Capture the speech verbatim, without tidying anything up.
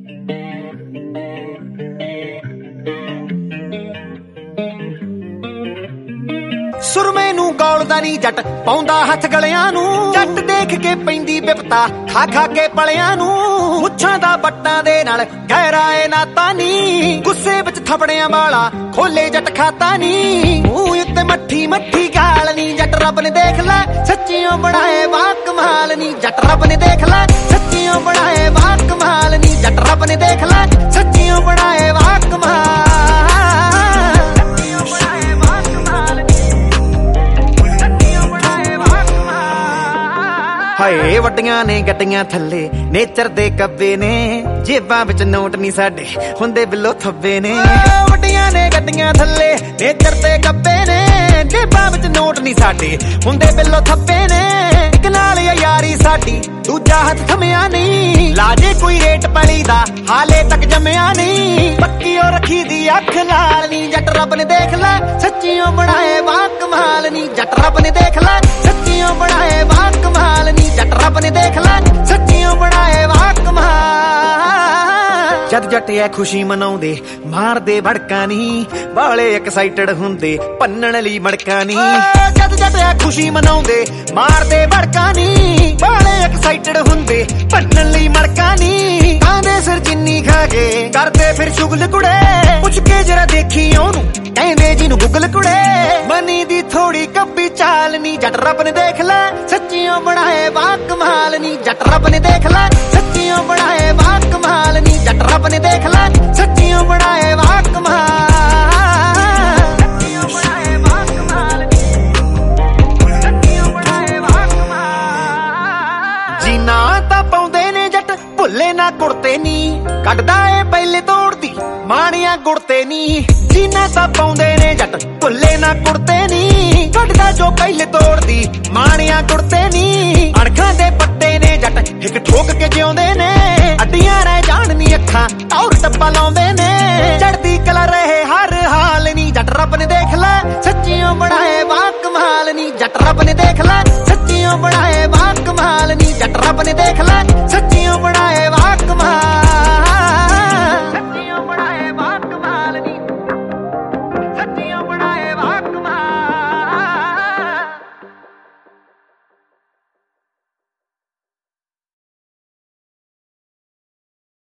ਸੁਰਮੇ ਨੂੰ ਗੌਲਦਾ ਨੀ ਜੱਟ ਪਾਉਂਦਾ ਹੱਥ ਗਲਿਆਂ ਨੂੰ, ਜੱਟ ਦੇਖ ਕੇ ਪੈਂਦੀ ਬਿਪਤਾ ਖਾ ਖਾ ਕੇ ਪਲਿਆਂ ਨੂੰ। ਮੁੱਛਾਂ ਦਾ ਬੱਟਾਂ ਦੇ ਨਾਲ ਗਹਿਰਾ ਏ ਨਾਤਾ ਨੀ, ਗੁੱਸੇ ਵਿੱਚ ਥਪੜਿਆਂ ਵਾਲਾ ਖੋਲੇ ਜੱਟ ਖਾਤਾ ਨੀ। ਮੂੰਹ ਉੱਤੇ ਮੱਠੀ ਮੱਠੀ ਗਾਲ ਨੀ, ਜੱਟ ਰੱਬ ਨੇ ਦੇਖ ਲੈ ਸੱਚੀਓ ਬਣਾਏ ਵਾਹ ਕਮਾਲ ਨੀ। ਜੱਟ ਰੱਬ ਨੇ ਦੇਖ ਲੈ ਸੱਚੀਓ ਬਣਾਏ ਵਾਹ ਕਮਾਲ ਨੀ। ਜੱਟ ਰੱਬ ਨੇ ਦੇਖ ਲੈ ਸੱਚੀਓ ਬਣਾਏ ਵਾਹ ਕਮਾਲ। ਹਾਏ ਵੱਡੀਆਂ ਨੇ ਗੱਡੀਆਂ ਥੱਲੇ ਨੇਚਰ ਦੇ ਕੱਬੇ ਨੇ, ਜੇਬਾਂ ਵਿੱਚ ਨੋਟ ਨਹੀਂ ਸਾਡੇ ਹੁੰਦੇ ਬਿੱਲੋ ਥੱਬੇ ਨੇ। ਵੱਡੀਆਂ ਨੇ ਗੱਡੀਆਂ ਥੱਲੇ ਨੇਚਰ ਦੇ ਕੱਬੇ ਨੇ, ਜੇਬਾਂ ਵਿੱਚ ਨੋਟ ਨਹੀਂ ਸਾਡੇ ਹੁੰਦੇ ਬਿੱਲੋ ਥੱਬੇ ਨੇ। ਇੱਕ ਨਾਲ ਯਾਰੀ ਸਾਡੀ ਦੂਜਾ ਹੱਥ ਥਮਿਆ ਨਹੀਂ, ਲਾਜੇ ਕੋਈ ਰੇਟ ਪਲੀ ਦਾ ਹਾਲੇ ਤੱਕ ਜੰਮਿਆ ਨਹੀਂ। ਪੱਕੀ ਉਹ ਰੱਖੀ ਦੀ ਅੱਖ ਲਾਲ ਨੀ, ਜੱਟ ਰੱਬ ਨੇ ਦੇਖ ਲੈ ਸੱਚੀਓ ਬਣਾਏ ਵਾਹ ਕਮਾਲ ਨੀ। ਜੱਟ ਰੱਬ ਨੇ ਦੇਖ ਲੈ ਸੱਚੀਓ ਬਣਾਏ ਵਾਹ ਕਮਾਲ ਨੀ। ਜੱਟ ਰੱਬ ਨੇ ਦੇਖ ਲੈ ਸੱਚੀਓ ਬਣਾਏ ਵਾਹ ਕਮਾਲ। ਜਦ ਜੱਟ ਐ ਖੁਸ਼ੀ ਮਨਾਉਂਦੇ ਮਾਰਦੇ ਭੜਕਾਂ ਨੀ, ਬਾਲੇ ਐਕਸਾਈਟਡ ਹੁੰਦੇ ਭੰਨਣ ਲਈ ਮੜਕਾਂ ਨੀ। ਜਦ ਜੱਟ ਐ ਖੁਸ਼ੀ ਮਨਾਉਂਦੇ ਮਾਰਦੇ ਭੜਕਾਂ ਨੀ, ਬਾਲੇ ਐਕਸਾਈਟਡ ਹੁੰਦੇ ਭੰਨਣ ਲਈ ਮੜਕਾਂ ਨੀ। ਕਾਂਦੇ ਸਿਰ ਜਿੰਨੀ ਖਾ ਕੇ ਕਰਦੇ ਫਿਰ ਸ਼ੁਗਲ ਕੁੜੇ, ਪੁੱਛ ਕੇ ਜਰਾ ਦੇਖੀ ਉਹਨੂੰ ਕਹਿੰਦੇ ਜਿਹਨੂੰ ਗੁੱਗਲ ਕੁੜੇ। ਮਨੀ ਦੀ ਥੋੜੀ ਕੱਬੀ ਚਾਲ ਨੀ, ਜੱਟ ਰੱਬ ਨੇ ਦੇਖ ਲੈ ਸੱਚੀਓ ਬਣਾਏ ਵਾਹ ਕਮਾਲ ਨੀ। ਜੱਟ ਰੱਬ ਨੇ ਦੇਖ ਲੈ ਸੱਚੀਓ ਬਣਾਏ ਵਾਹ ਕਮਾਲ ਨੀ। ਜੱਟ ਰੱਬ ਨੇ ਦੇਖ ਲੈ ਸੱਚੀਓ ਬਣਾਏ ਵਾਹ ਕਮਾਲ। ਸੱਚੀਓ ਬਣਾਏ ਵਾਹ ਕਮਾਲ ਨੀ, ਸੱਚੀਓ ਬਣਾਏ ਵਾਹ ਕਮਾਲ। ਜੀਨਾ ਤਾਂ ਪਾਉਂਦੇ ਨੇ ਜੱਟ ਭੁੱਲੇ ਨਾ ਕੁੜਤੇ ਨੀ, ਕੱਢਦਾ ਏ ਪਹਿਲੇ ਤੋੜਦੀ ਮਾਣੀਆਂ ਗੁੜਤੇ ਨੀ। ਜੀਨਾ ਤਾਂ ਪਾਉਂਦੇ ਨੇ ਜੱਟ ਭੁੱਲੇ ਨਾ ਕੁੜਤੇ ਨੀ, ਕੱਢਦਾ ਜੋ ਪਹਿਲੇ ਤੋੜਦੀ ਮਾਣੀਆਂ ਗੁੜਤੇ ਨੀ। ਅਣਖਾਂ ਦੇ ਪੱਟੇ ਨੇ ਜੱਟ ਇੱਕ ਠੋਕ ਕੇ ਜਿਉਂਦੇ ਨੇ, ਅੱਡੀਆਂ ਰਹਿ ਜਾਣ ਨੀ ਅੱਖਾਂ ਟੌਰ ਟੱਪਾ ਲਾਉਂਦੇ ਨੇ। ਚੜ੍ਹਦੀ ਕਲਾ ਰਹੇ ਹਰ ਹਾਲ ਨੀ, ਜੱਟ ਰੱਬ ਨੇ ਦੇਖ ਲੈ ਸੱਚੀਓ ਬਣਾਏ ਵਾਹ ਕਮਾਲ ਨੀ। ਜੱਟ ਰੱਬ ਨੇ ਦੇਖ ਲੈ ਸੱਚੀਓ ਬਣਾਏ ਵਾਹ ਕਮਾਲ ਨੀ। ਜੱਟ ਰੱਬ ਨੇ ਦੇਖ ਲੈ ਸੱਚੀ